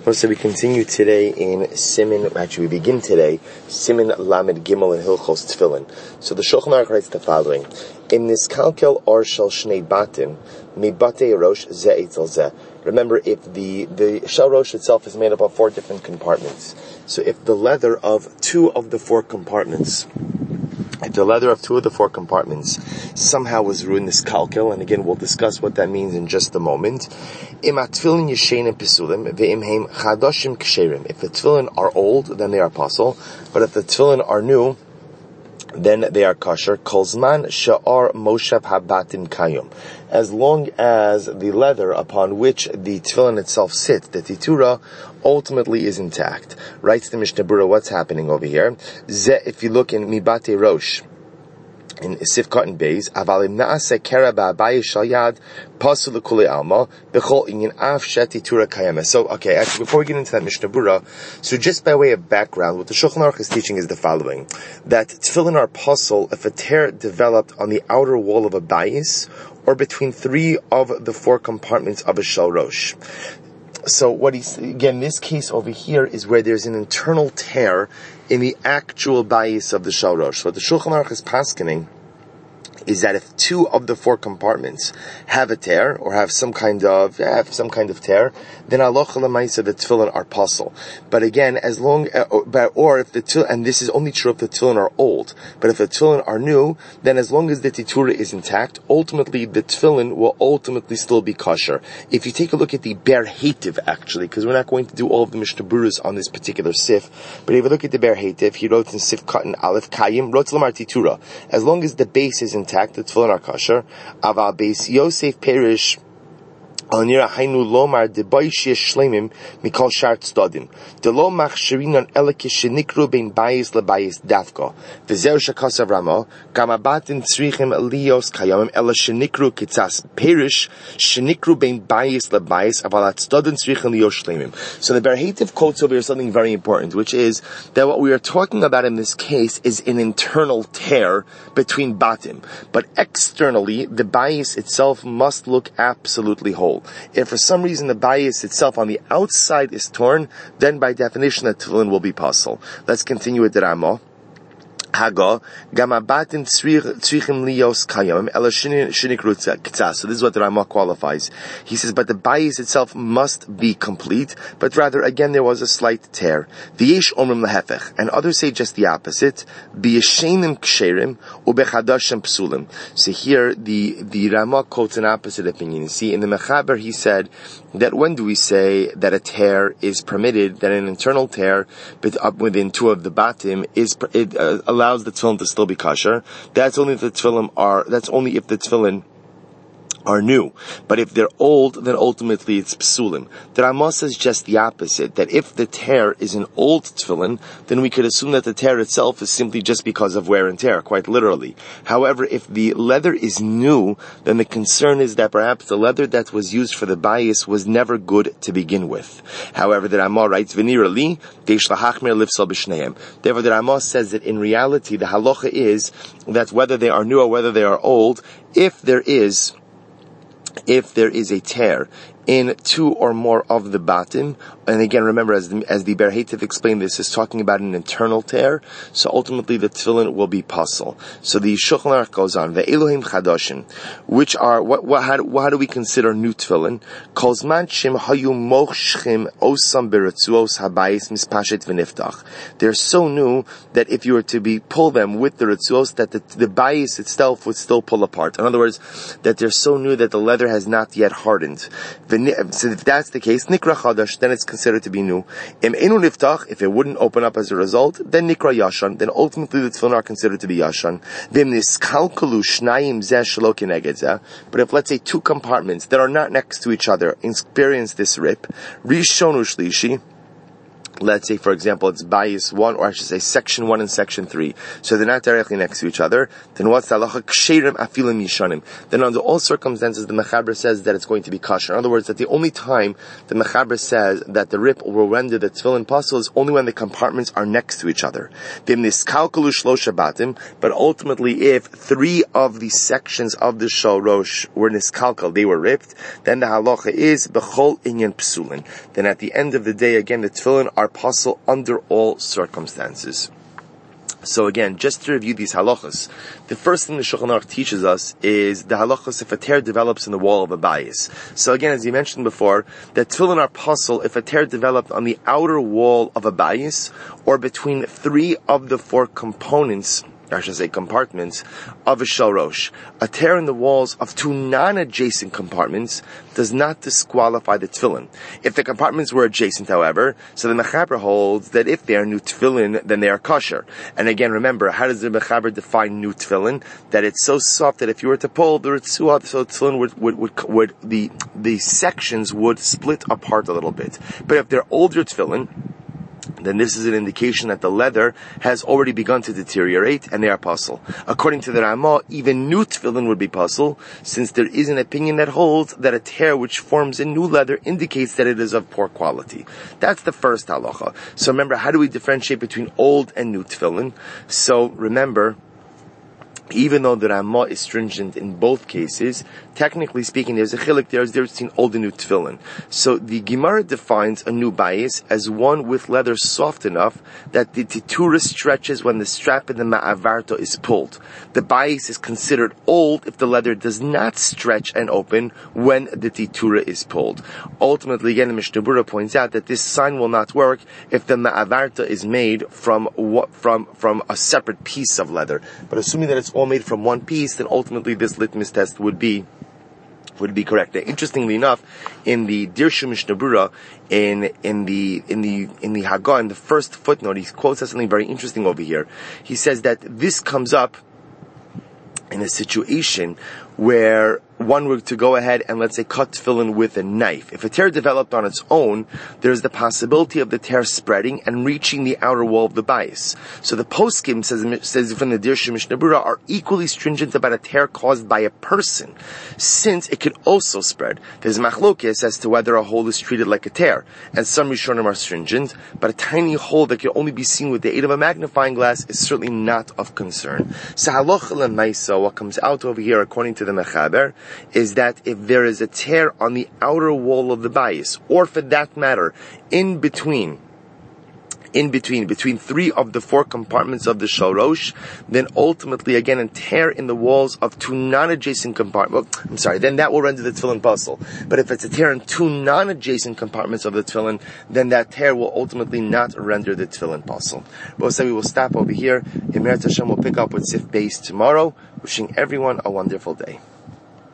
So we continue today in Siman, actually we begin today, Siman Lamed Gimel and Hilchos Tefillin. So the Shulchan Aruch writes the following: In this kalkel or shel shnei batim, mi batei rosh ze etzel ze. Remember, if the shel rosh itself is made up of 4 different compartments. So if the leather of 2 of the 4 compartments, somehow was ruined, this kalkel, and again we'll discuss what that means in just a moment. Im atfilin yeshenim pesulim ve'im heim chadoshim ksherim. If the tefillin are old, then they are apostle, but if the tefillin are new, then they are kosher. Kol zman she'ar moshav habatim kayum. As long as the leather upon which the tefillin itself sits, the titura, ultimately is intact. Writes the Mishnah Berurah, what's happening over here? If you look in Mibate Rosh, in Sifkat and Beis, avalim naase kera ba'abayis shal yad pasul l'kulei alma b'chol inyan af sheti tura kayama. So, okay, actually, before we get into that Mishnah Berurah, so just by way of background, what the Shulchan Aruch is teaching is the following: that tefillin are pasul if a tear developed on the outer wall of a bayis or between 3 of the 4 compartments of a shel rosh. So again, this case over here is where there's an internal tear in the actual bayis of the shel rosh. So what the Shulchan Aruch is paskening is that if 2 of the 4 compartments have a tear or have some kind of tear, then halacha l'maisa the tefillin are pasul. But again, as long or if the tefillin, and this is only true if the tefillin are old, but if the tefillin are new, then as long as the titura is intact, ultimately the tefillin will ultimately still be kosher. If you take a look at the Ber Hetiv, actually, because we're not going to do all of the Mishnah Berurahs on this particular sif, but if you look at the Ber Hetiv, he wrote in Sif Katan Aleph Kayim wrote Lamar Titura. As long as the base is intact, the tefillin are kosher. Aval Beis Yosef Perish Anira Hainu Lomar de Baishia Shlemim Mikol Shart Stodim. De Lo Machshirinon Elekish Nikru Bein Bayis Lebayis Dafko. Vizer Shakasav Ramo Gamabatin Tzrichim Lios Kayamim Ela Shenikru Kitzas Perish Shenikru Bein Bayis Lebayis Avalat Stodin Tzrichim Lios Shlemim. So the Ber Hetiv quotes over here something very important, which is that what we are talking about in this case is an internal tear between batim, but externally the bayis itself must look absolutely whole. If for some reason the bayis itself on the outside is torn, then by definition the tefillin will be pasul. Let's continue with the Ramah. Hago gamabatin tzrichim lios kayom ela shenikru kitzas. So this is what the Ramah qualifies. He says, but the bayis itself must be complete. But rather, again, there was a slight tear. V'yesh omrim lehefech, and others say just the opposite. B'yeshenim ksherim ubechadashim psulim. So here the Ramah quotes an opposite opinion. You see, in the Mechaber he said that when do we say that a tear is permitted, that an internal tear within 2 of the batim allows the tefillin to still be kosher? That's only if the tefillin are new. But if they're old, then ultimately it's psulim. The Ramah says just the opposite, that if the tear is an old tefillin, then we could assume that the tear itself is simply just because of wear and tear, quite literally. However, if the leather is new, then the concern is that perhaps the leather that was used for the bayis was never good to begin with. However, the Ramah writes, V'nirali, deish lahachmer lifsal b'shneim. Therefore, the Ramah says that in reality, the halacha is that whether they are new or whether they are old, if there is a tear in 2 or more of the batim, and again, remember, as the Ber Hetiv explained, this is talking about an internal tear, so ultimately the tefillin will be pasul. So the Shulchan Aruch goes on, ve'elohim chadoshim, which are, how do we consider new tefillin? Kol zman shem hayu mochshchim osam beretzuos habayis mispashet v'niftach. They're so new that if you were to pull them with the retzuos, that the bayis itself would still pull apart. In other words, that they're so new that the leather has not yet hardened. So if that's the case, nikra chadash, then it's considered to be new. Im einu niftach, if it wouldn't open up as a result, then nikra yashan, then ultimately the tefillin are considered to be yashan. Vim niskalkalu shnayim zeh shelo keneged zeh. But if, let's say, 2 compartments that are not next to each other experience this rip, rishonu shlishi, let's say, for example, it's bias 1, or I should say section 1 and section 3. So they're not directly next to each other. Then what's the halacha? Ksherim afilim yishanim. Then under all circumstances, the Mechaber says that it's going to be kosher. In other words, that the only time the Mechaber says that the rip will render the tefillin pasul is only when the compartments are next to each other. But ultimately, if 3 of the sections of the shorosh were niskalkal, they were ripped, then the halacha is bechol inyan psulin. Then at the end of the day, again, the tefillin are pasul under all circumstances. So again, just to review these halachas, the first thing the Shulchan Aruch teaches us is the halachas if a tear develops in the wall of a bias. So again, as you mentioned before, that tefillin are pasul if a tear developed on the outer wall of a bias or between 3 of the 4 components, I should say compartments, of a shorosh. A tear in the walls of 2 non-adjacent compartments does not disqualify the tefillin. If the compartments were adjacent, however, so the Mechaber holds that if they are new tefillin, then they are kosher. And again, remember, how does the Mechaber define new tefillin? That it's so soft that if you were to pull the ritzuah, so tefillin would the sections would split apart a little bit. But if they're older tefillin, then this is an indication that the leather has already begun to deteriorate and they are pasul. According to the Ramah, even new tefillin would be pasul, since there is an opinion that holds that a tear which forms in new leather indicates that it is of poor quality. That's the first halacha. So remember, how do we differentiate between old and new tefillin? So remember, even though the Ramah is stringent in both cases, technically speaking, there's a chilek, there's a difference between old and new tefillin. So the Gemara defines a new bias as one with leather soft enough that the titura stretches when the strap in the ma'avarto is pulled. The bias is considered old if the leather does not stretch and open when the titura is pulled. Ultimately, again, the Mishnah Berurah points out that this sign will not work if the ma'avarto is made from a separate piece of leather. But assuming that it's all made from one piece, then ultimately this litmus test would be correct. Now, interestingly enough, in the Dirshu Mishnah Berurah, in the Haggah, in the first footnote, he quotes us something very interesting over here. He says that this comes up in a situation where one were to go ahead and, let's say, cut tefillin with a knife. If a tear developed on its own, there's the possibility of the tear spreading and reaching the outer wall of the bias. So the poskim says from the Dirshu Mishnah Berurah are equally stringent about a tear caused by a person, since it could also spread. There's machlokes as to whether a hole is treated like a tear, and some Rishonim are stringent, but a tiny hole that can only be seen with the aid of a magnifying glass is certainly not of concern. So halacha l'maisa, what comes out over here, according to the Mechaber, is that if there is a tear on the outer wall of the bias, or for that matter, between 3 of the 4 compartments of the shorosh, then ultimately, again, a tear in the walls of 2 non-adjacent compartments, then that will render the tefillin pasul. But if it's a tear in 2 non-adjacent compartments of the tefillin, then that tear will ultimately not render the tefillin pasul. But we will stop over here. Emeret Hashem will pick up with Sif Beis tomorrow. Wishing everyone a wonderful day.